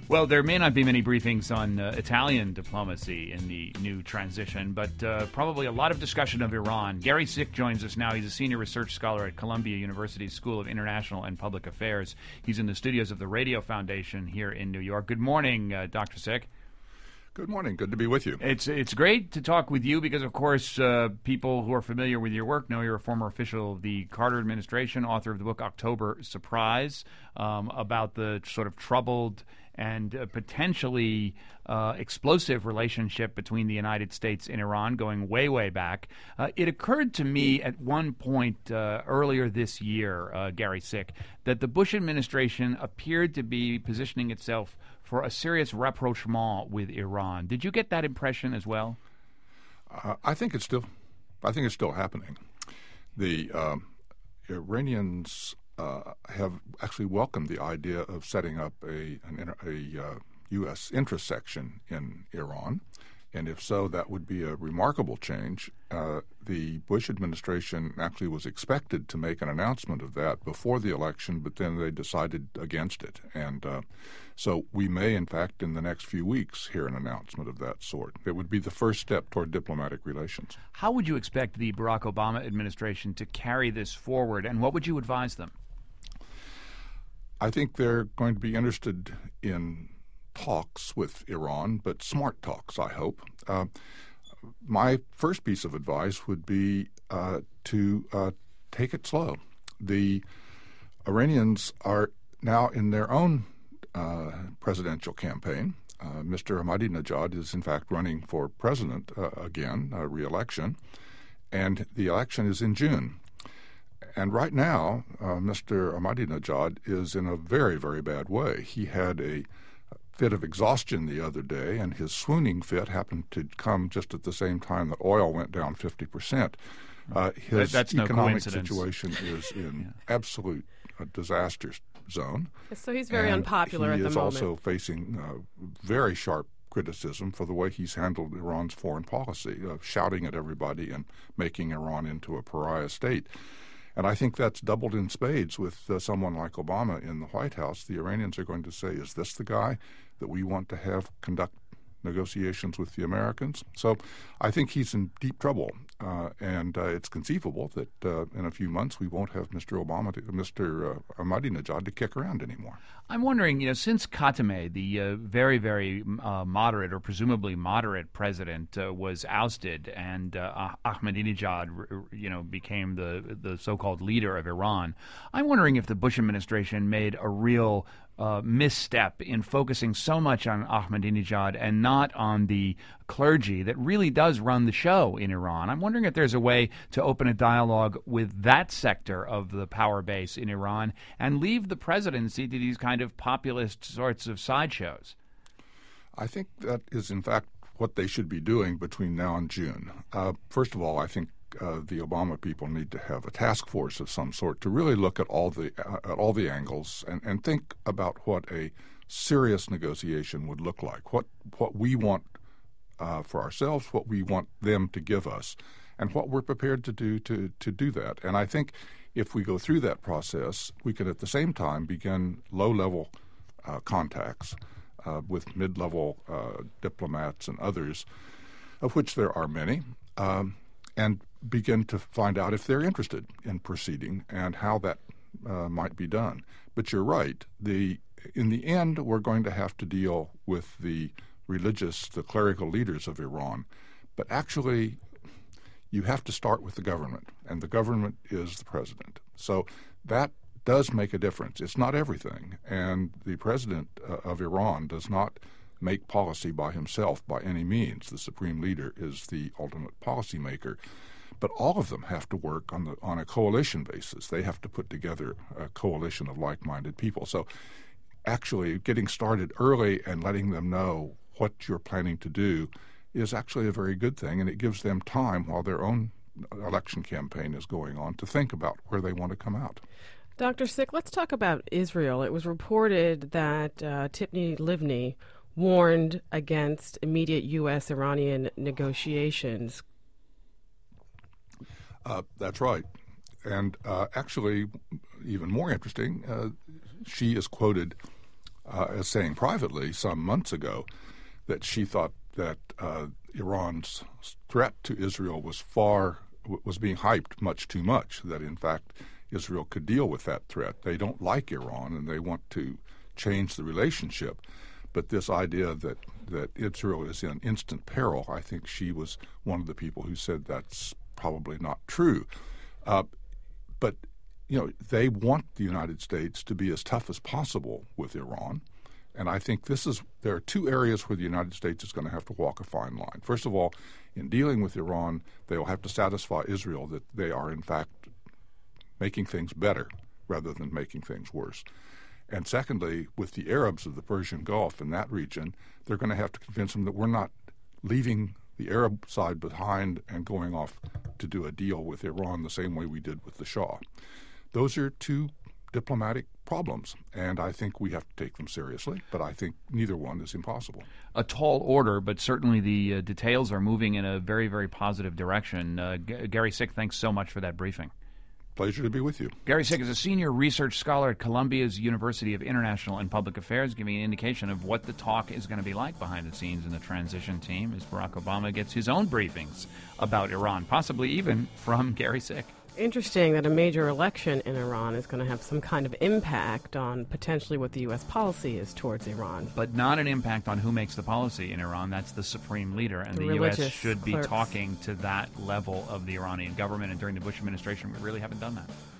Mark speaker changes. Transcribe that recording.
Speaker 1: Well, there may not be many briefings on Italian diplomacy in the new transition, but probably a lot of discussion of Iran. Gary Sick joins us now. He's a senior research scholar at Columbia University's School of International and Public Affairs. He's in the studios of the Radio Foundation here in New York. Good morning, Dr. Sick.
Speaker 2: Good morning. Good to be with you.
Speaker 1: It's great to talk with you because, of course, people who are familiar with your work know you're a former official of the Carter administration, author of the book October Surprise, about the sort of troubled and potentially explosive relationship between the United States and Iran going way, way back. It occurred to me at one point earlier this year, Gary Sick, that the Bush administration appeared to be positioning itself for a serious rapprochement with Iran. Did you get that impression as well?
Speaker 2: I think it's still happening. The Iranians have actually welcomed the idea of setting up a U.S. interest section in Iran, and if so, that would be a remarkable change. The Bush administration actually was expected to make an announcement of that before the election, but then they decided against it, and so we may, in fact, in the next few weeks, hear an announcement of that sort. It would be the first step toward diplomatic relations.
Speaker 1: How would you expect the Barack Obama administration to carry this forward, and what would you advise them?
Speaker 2: I think they're going to be interested in talks with Iran, but smart talks, I hope. My first piece of advice would be to take it slow. The Iranians are now in their own presidential campaign. Mr. Ahmadinejad is, in fact, running for president again, re-election, and the election is in June. And right now, Mr. Ahmadinejad is in a very, very bad way. He had a fit of exhaustion the other day, and his swooning fit happened to come just at the same time that oil went down 50%. His
Speaker 1: That's no
Speaker 2: economic
Speaker 1: coincidence.
Speaker 2: situation is in absolute disaster zone.
Speaker 3: So he's very unpopular at the moment.
Speaker 2: He is also facing very sharp criticism for the way he's handled Iran's foreign policy, shouting at everybody and making Iran into a pariah state. And I think that's doubled in spades with someone like Obama in the White House. The Iranians are going to say, is this the guy that we want to have conduct negotiations with the Americans? So I think he's in deep trouble, and it's conceivable that in a few months we won't have Mr. Ahmadinejad to kick around anymore.
Speaker 1: I'm wondering, since Khatami, the very, very moderate or presumably moderate president, was ousted and Ahmadinejad, became the so-called leader of Iran, I'm wondering if the Bush administration made a real misstep in focusing so much on Ahmadinejad and not on the clergy that really does run the show in Iran. I'm wondering if there's a way to open a dialogue with that sector of the power base in Iran and leave the presidency to these kind of populist sorts of sideshows.
Speaker 2: I think that is, in fact, what they should be doing between now and June. First of all, I think the Obama people need to have a task force of some sort to really look at all the angles and think about what a serious negotiation would look like, what we want for ourselves, what we want them to give us, and what we're prepared to do to do that. And I think if we go through that process, we can at the same time begin low-level contacts with mid-level diplomats and others, of which there are many, and begin to find out if they're interested in proceeding and how that might be done. But you're right. In the end, we're going to have to deal with the clerical leaders of Iran. But actually, you have to start with the government, and the government is the president. So that does make a difference. It's not everything, and the president of Iran does not make policy by himself by any means. The supreme leader is the ultimate policymaker. But all of them have to work on a coalition basis. They have to put together a coalition of like-minded people. So actually getting started early and letting them know what you're planning to do is actually a very good thing, and it gives them time while their own election campaign is going on to think about where they want to come out.
Speaker 3: Dr. Sick, let's talk about Israel. It was reported that Tzipi Livni warned against immediate U.S.-Iranian negotiations.
Speaker 2: That's right. And actually, even more interesting, she is quoted as saying privately some months ago that she thought that Iran's threat to Israel was being hyped much too much, that in fact Israel could deal with that threat. They don't like Iran and they want to change the relationship. But this idea that Israel is in instant peril, I think she was one of the people who said that's probably not true. But they want the United States to be as tough as possible with Iran. And I think there are two areas where the United States is going to have to walk a fine line. First of all, in dealing with Iran, they will have to satisfy Israel that they are in fact making things better rather than making things worse. And secondly, with the Arabs of the Persian Gulf in that region, they're going to have to convince them that we're not leaving the Arab side behind and going off to do a deal with Iran the same way we did with the Shah. Those are two diplomatic problems, and I think we have to take them seriously, but I think neither one is impossible.
Speaker 1: A tall order, but certainly the details are moving in a very, very positive direction. Gary Sick, thanks so much for that briefing.
Speaker 2: Pleasure to be with you.
Speaker 1: Gary Sick is a senior research scholar at Columbia's University of International and Public Affairs, giving an indication of what the talk is going to be like behind the scenes in the transition team as Barack Obama gets his own briefings about Iran, possibly even from Gary Sick.
Speaker 3: Interesting that a major election in Iran is going to have some kind of impact on potentially what the U.S. policy is towards Iran.
Speaker 1: But not an impact on who makes the policy in Iran. That's the supreme leader, and the U.S. should be talking to that level of the Iranian government. And during the Bush administration, we really haven't done that.